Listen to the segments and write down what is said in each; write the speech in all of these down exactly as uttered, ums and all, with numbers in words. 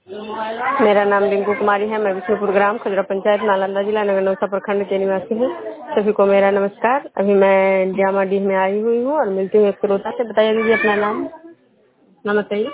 मेरा नाम रिंकू कुमारी है। मैं विष्णुपुर ग्राम खुजरा पंचायत नालंदा जिला नगरनौसा प्रखंड के निवासी हूँ। सभी को मेरा नमस्कार। अभी मैं जामाडीह में आई हुई हूँ और मिलती हूँ एक श्रोता से। बताइए दीजिए अपना नाम नाम बताइए।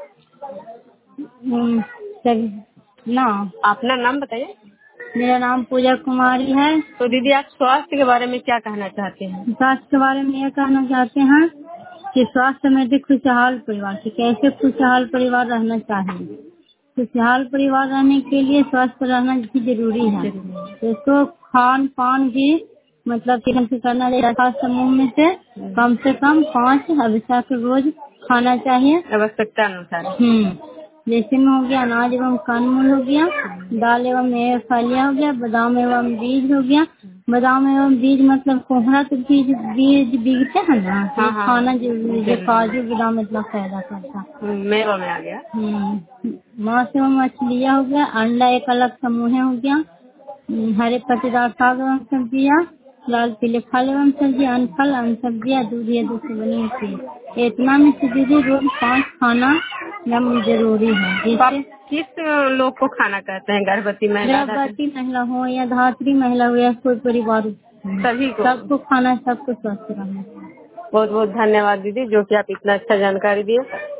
हम्म, सर ना अपना नाम बताइए। मेरा नाम पूजा कुमारी है। तो दीदी आप स्वास्थ्य के बारे में क्या कहना चाहते हैं? स्वास्थ्य के बारे में यह कहना चाहते हैं कि स्वास्थ्य में खुशहाल परिवार से कैसे खुशहाल परिवार रहना चाहिए। खुशहाल परिवार रहने के लिए स्वस्थ रहना भी जरूरी है। तो खान पान भी मतलब किरण से करना चाहिए। समूह में से कम से कम पाँच आवश्यक रोज खाना चाहिए आवश्यकता अनुसार। हम्म जैसे में हो गया अनाज एवं कंदमूल हो गया, दाल एवं मेवे फलियां हो गया, बादाम एवं बीज हो गया। बादाम एवं बीज मतलब कोहरा तो बीज बीज बीजते हैं ना। हाँ, तो हाँ, खाना जरूरी है। काजू बादाम इतना फायदा करता है। मेवा में आ गया। हम्म मांस एवं मछलियाँ हो गया, अंडा एक अलग समूह हो गया, हरे पत्तेदार साग एवं सब्जियाँ, लाल पीले फल एवं सब्जियाँ, अन्न फल अन्न सब्जियाँ, दूध या दूध से बनी हुई। इतना में से दीदी रोज पाँच खाना एकदम जरूरी है। जिससे किस लोग को खाना कहते हैं? गर्भवती महिला, गर्भवती महिला हो या धात्री महिला हो या कोई परिवार, सभी को सबको खाना, सबको स्वस्थ रहना। बहुत बहुत धन्यवाद दीदी, जो कि आप इतना अच्छा जानकारी दिए।